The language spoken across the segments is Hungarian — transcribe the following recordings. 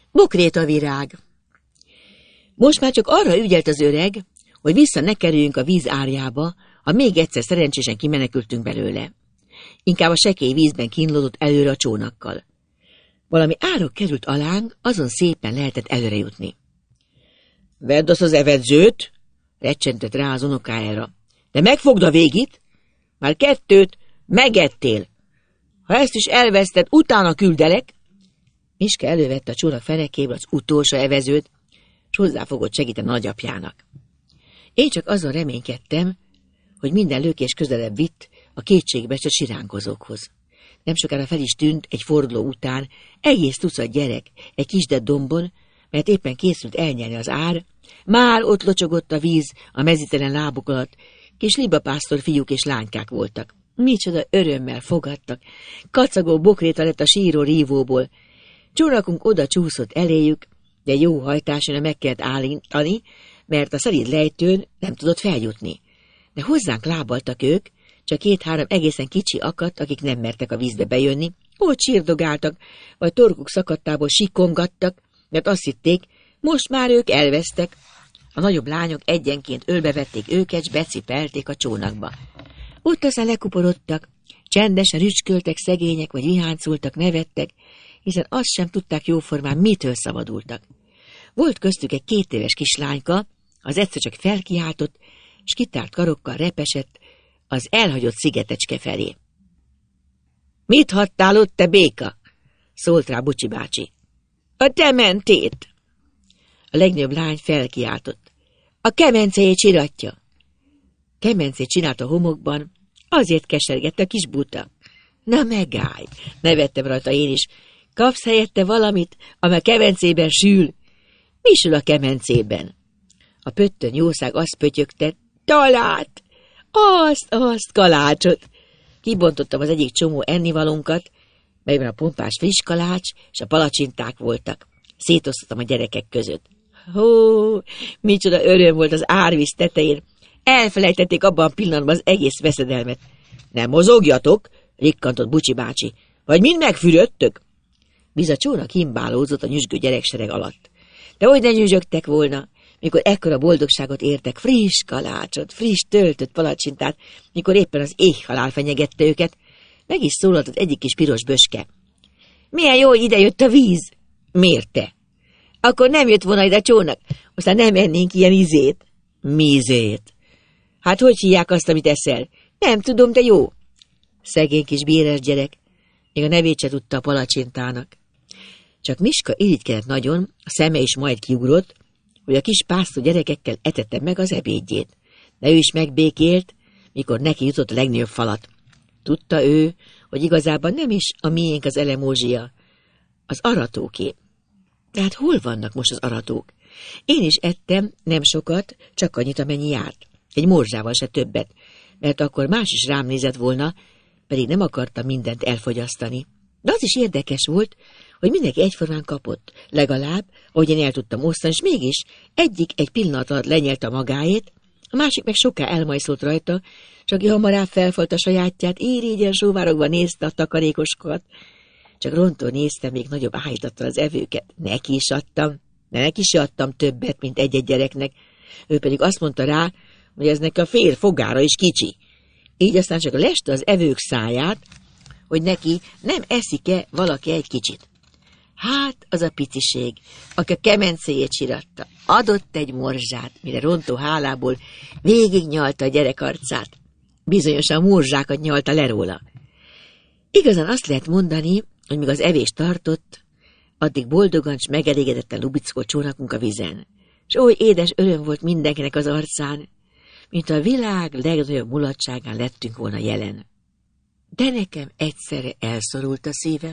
Bokrétavirág. Most már csak arra ügyelt az öreg, hogy vissza ne kerüljünk a víz árjába, ha még egyszer szerencsésen kimenekültünk belőle. Inkább a sekély vízben kínlódott előre a csónakkal. Valami árok került alánk, azon szépen lehetett előre jutni. Vedd azt az evedzőt, recsentett rá az unokájára. De megfogd a végit, már 2 megettél. Ha ezt is elveszted, utána küldelek. Miska elővette a csónak fenekéből az utolsó evezőt, és hozzáfogott segíteni nagyapjának. Én csak azon reménykedtem, hogy minden lökés közelebb vitt a kétségbeesett siránkozókhoz. Nem sokára fel is tűnt egy forduló után egész tucat gyerek egy kisdett dombon, mert éppen készült elnyelni az ár, már ott locsogott a víz a mezítelen lábuk alatt, kis libapásztor fiúk és lánykák voltak. Micsoda örömmel fogadtak, kacagó bokréta lett a síró rívóból. Csónakunk oda csúszott eléjük, de jó hajtásra meg kellett állítani, mert a szelíd lejtőn nem tudott feljutni. De hozzánk lábaltak ők, csak 2-3 egészen kicsi akadt, akik nem mertek a vízbe bejönni, ott sírdogáltak, vagy torkuk szakadtából sikongattak, mert azt hitték, most már ők elvesztek. A nagyobb lányok egyenként ölbevették őket, s becipelték a csónakba. Ott aztán lekuporodtak, csendesen rücsköltek szegények, vagy viháncoltak, nevettek, hiszen azt sem tudták jóformán, mitől szabadultak. Volt köztük egy 2 éves kislányka, az egyszer csak felkiáltott, s kitárt karokkal repesett az elhagyott szigetecske felé. Mit hattál ott, te béka? Szólt rá Bucsi bácsi. A te mentét! A legnagyobb lány felkiáltott. A kemencéjét csiratja. Kemencét csinált a homokban, azért kesergett a kis buta. Na megállj, nevettem rajta én is. Kapsz helyette valamit, ami a kemencében sül? Mi sül a kemencében? A pöttön jószág azt pötyögte, talát! Azt, kalácsot! Kibontottam az egyik csomó ennivalónkat, melyben a pompás friss kalács és a palacsinták voltak. Szétosztottam a gyerekek között. Hó, micsoda öröm volt az árvíz tetején. Elfelejtették abban a pillanatban az egész veszedelmet. Nem mozogjatok, rikkantott Bucsi bácsi. Vagy mind megfürödtök? Biza csónak himbálózott a nyüzsgő gyereksereg alatt. De hogy ne nyüzsögtek volna, mikor ekkora boldogságot értek, friss kalácsot, friss töltött palacsintát, mikor éppen az éhhalál fenyegette őket. Meg is szólalt az egyik kis piros böske. Milyen jó, hogy ide jött a víz! Miért te? Akkor nem jött volna ide a csónak, aztán nem ennénk ilyen izét. Mizét? Hát hogy hívják azt, amit eszel? Nem tudom, de jó. Szegény kis béres gyerek, még a nevét se tudta a palacsintának. Csak Miska irigykedett nagyon, a szeme is majd kiugrott, hogy a kis pásztor gyerekekkel etette meg az ebédjét. De ő is megbékélt, mikor neki jutott a legnagyobb falat. Tudta ő, hogy igazából nem is a miénk az elemózsia, az aratóké. Tehát hol vannak most az aratók? Én is ettem, nem sokat, csak annyit, amennyi járt. Egy morzsával se többet, mert akkor más is rám nézett volna, pedig nem akartam mindent elfogyasztani. De az is érdekes volt, hogy mindenki egyformán kapott, legalább, ahogy én el tudtam osztani, és mégis egyik egy pillanat alatt lenyelte a magáét, a másik meg soká elmajszolt rajta, és aki hamarabb felfalt a sajátját, írigyen sóvárogva nézte a takarékoskokat. Csak rontól néztem még nagyobb áhítattal az evőket. Neki is adtam, de neki is adtam többet, mint egy-egy gyereknek. Ő pedig azt mondta rá, hogy ez neki a fél fogára is kicsi. Így aztán csak leste az evők száját, hogy neki nem eszik-e valaki egy kicsit. Hát az a piciség, aki a kemencéjét csiratta, adott egy morzsát, mire rontó hálából végignyalta a gyerek arcát. Bizonyosan morzsákat nyalta le róla. Igazán azt lehet mondani, hogy míg az evés tartott, addig boldogan s megelégedetten lubickolt csónakunk a vizen. S oly édes öröm volt mindenkinek az arcán, mint a világ legnagyobb mulatságán lettünk volna jelen. De nekem egyszerre elszorult a szívem.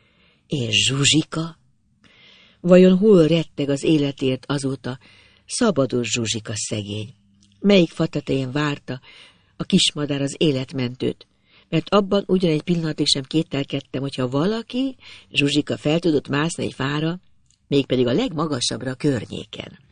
És Zsuzsika? Vajon hol retteg az életért azóta szabados Zsuzsika szegény? Melyik fa tetején várta a kismadár az életmentőt? Mert abban ugyan egy pillanatig sem kételkedtem, hogyha valaki, Zsuzsika fel tudott mászni egy fára, mégpedig a legmagasabbra a környéken.